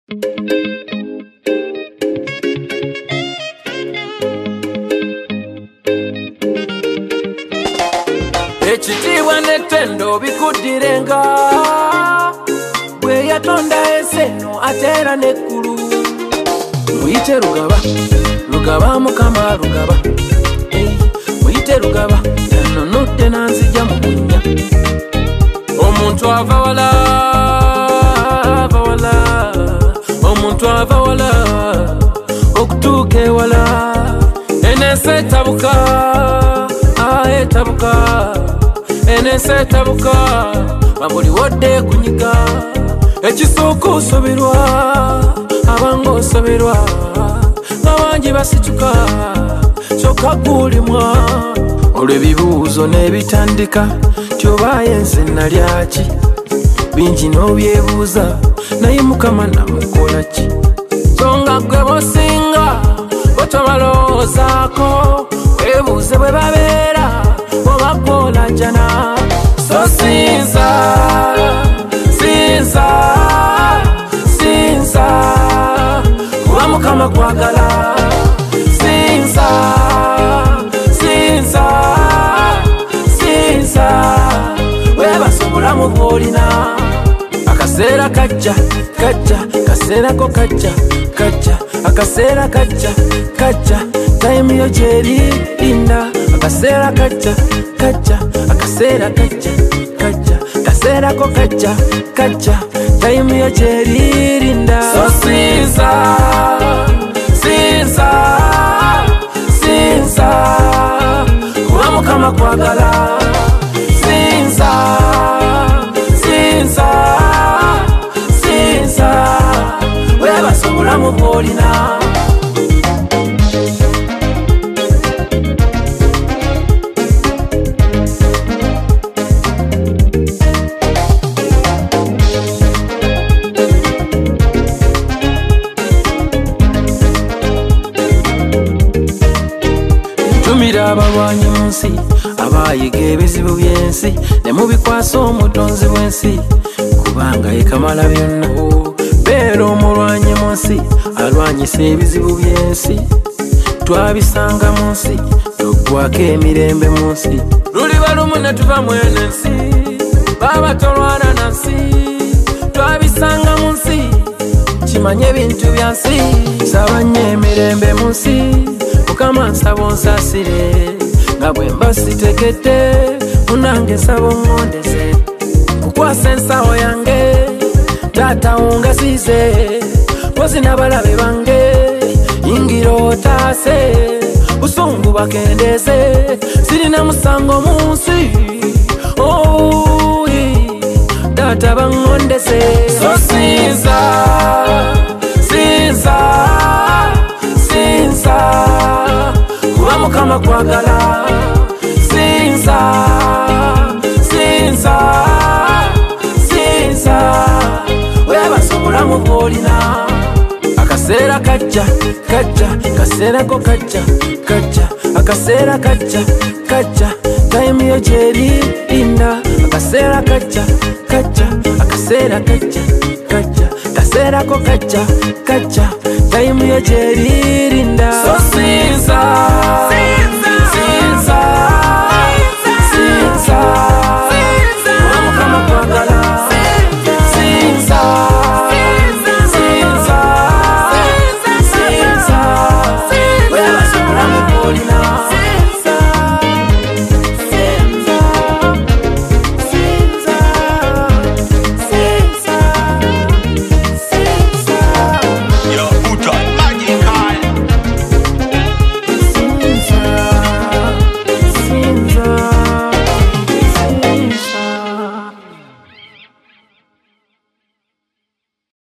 Ekitiibwa n'ettendo bikuddirenga bwe yatonda eseno ateera n'eggulu. Muyite Lugaba, Lugaba Mukama Lugaba, muyite Lugaba yanonodde nanzija mu bunnya. Omuntu ava wala, ava wala, omuntu ava wala okutuuka ewala. Enensi etabuka, etabuka, enensi etabuka mabuli wodde kunyiga. Ekisooka osoberwa abanga osoberwa nga bangi basituka kyokka gulimwa. Olwo ebibuuzo n'ebitandika tyobaye nze nalyaki bingi n'obyebuuza naye Mukama namukola ki? So nga gwe bosinga botobaloozaako weebuuze bwe babeera oba gwola jana. So sinza, sinza, sinza kuba Mukama kwagala. Sinza, sinza, sinza weebase obulamu bw'olina. Akaseera kajja, kajja, kaseera ko kajja, kajja, akaseera kajja, kajja, time yo gyeri linda. Akaseera kajja, kajja, akaseera kajja, kajja, kaseera ko kajja, kajja, time yo gyeri linda. So sinza, sinza, sinza kuba Mukama kwagala. Sinza, sinza, sinza weebase obulamu bw'olina. Ntumira abalwanyi mu nsi abayiga ebizibu by'ensi ne mubikwasa omutonzi w'ensi kubanga ye Kamala byonna. Beera omulwanyi mu nsi alwanyisa ebizibu by'ensi twabisanga mu nsi toggwako emirembe mu nsi. Luliba lumu ne tuva mu eno ensi baba tolwana na nsi twabisanga mu nsi kimanye ebintu bya nsi. Saba nnyo emirembe mu nsi Mukama nsaba onsaasire nga bwe mba sitegedde munange nsaba oŋŋondeze. Kukwasa ensawo yange taata ongasiize mpozi n'abalabe bange yingira otaase busungu bakendeeze sirina musango mu nsi taata baŋŋondeze. So sinza, sinza, sinza kuba Mukama kwagala. Sinza, sinza, sinza weebase obulamu bw'olina. Akaseera kajja, kajja, kaseera ko kajja, kajja, akaseera kajja, kajja, time yo gyeri linda. Akaseera kajja, kajja, akaseera kajja, kajja, kaseera ko kajja, kajja, time yo gyeri linda. So sinza, sinza.